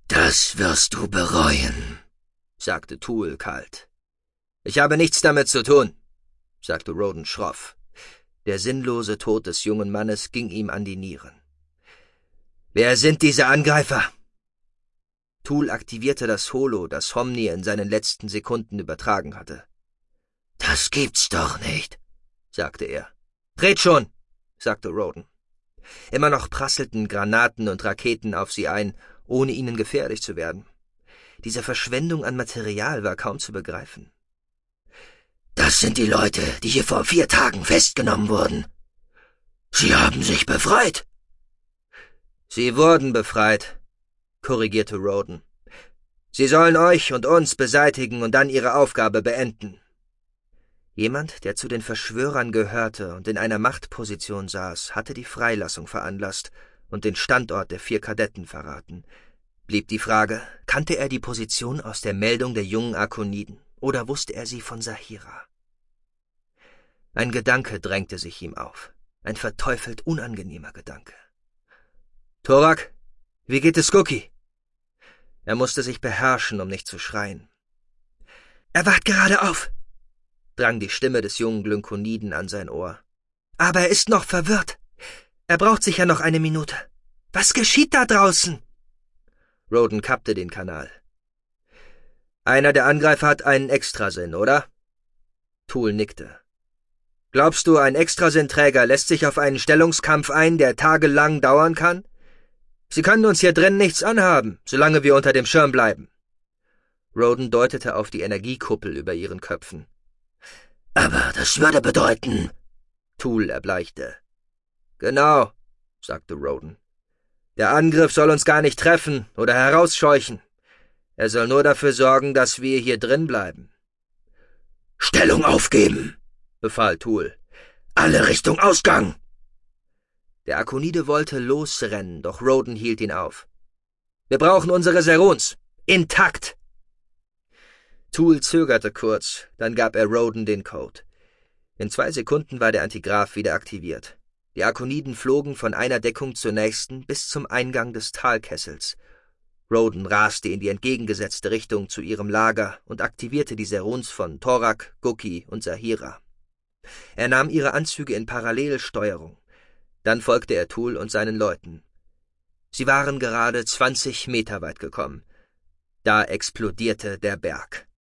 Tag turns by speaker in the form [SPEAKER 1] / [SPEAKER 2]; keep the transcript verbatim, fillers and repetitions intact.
[SPEAKER 1] »Das wirst du bereuen«, sagte Toole kalt. »Ich habe nichts damit zu tun«, sagte Roden schroff. Der sinnlose Tod des jungen Mannes ging ihm an die Nieren. »Wer sind diese Angreifer?« Toole aktivierte das Holo, das Homni in seinen letzten Sekunden übertragen hatte. »Das gibt's doch nicht«, sagte er. »Red schon«, sagte Roden. Immer noch prasselten Granaten und Raketen auf sie ein, ohne ihnen gefährlich zu werden. Diese Verschwendung an Material war kaum zu begreifen. »Das sind die Leute, die hier vor vier Tagen festgenommen wurden. Sie haben sich befreit.« »Sie wurden befreit«, korrigierte Roden. »Sie sollen euch und uns beseitigen und dann ihre Aufgabe beenden.« Jemand, der zu den Verschwörern gehörte und in einer Machtposition saß, hatte die Freilassung veranlasst und den Standort der vier Kadetten verraten. Blieb die Frage, kannte er die Position aus der Meldung der jungen Arkoniden, oder wusste er sie von Saphira? Ein Gedanke drängte sich ihm auf, ein verteufelt unangenehmer Gedanke. »Torak, wie geht es Cookie?« Er musste sich beherrschen, um nicht zu schreien. »Er wacht gerade auf«, drang die Stimme des jungen Glynkoniden an sein Ohr. »Aber er ist noch verwirrt. Er braucht sicher noch eine Minute. Was geschieht da draußen?« Roden kappte den Kanal. »Einer der Angreifer hat einen Extrasinn, oder?« Toole nickte. »Glaubst du, ein Extrasinnträger lässt sich auf einen Stellungskampf ein, der tagelang dauern kann? Sie können uns hier drin nichts anhaben, solange wir unter dem Schirm bleiben.« Roden deutete auf die Energiekuppel über ihren Köpfen. »Aber das würde bedeuten...« Toole erbleichte. »Genau«, sagte Roden. »Der Angriff soll uns gar nicht treffen oder herausscheuchen. Er soll nur dafür sorgen, dass wir hier drin bleiben.« »Stellung aufgeben«, befahl Toole. »Alle Richtung Ausgang!« Der Arkonide wollte losrennen, doch Roden hielt ihn auf. »Wir brauchen unsere Seruns. Intakt!« Toole zögerte kurz, dann gab er Roden den Code. In zwei Sekunden war der Antigraph wieder aktiviert. Die Arkoniden flogen von einer Deckung zur nächsten bis zum Eingang des Talkessels. Roden raste in die entgegengesetzte Richtung zu ihrem Lager und aktivierte die Seruns von Torak, Cookie und Saphira. Er nahm ihre Anzüge in Parallelsteuerung. Dann folgte er Toole und seinen Leuten. Sie waren gerade zwanzig Meter weit gekommen. Da explodierte der Berg.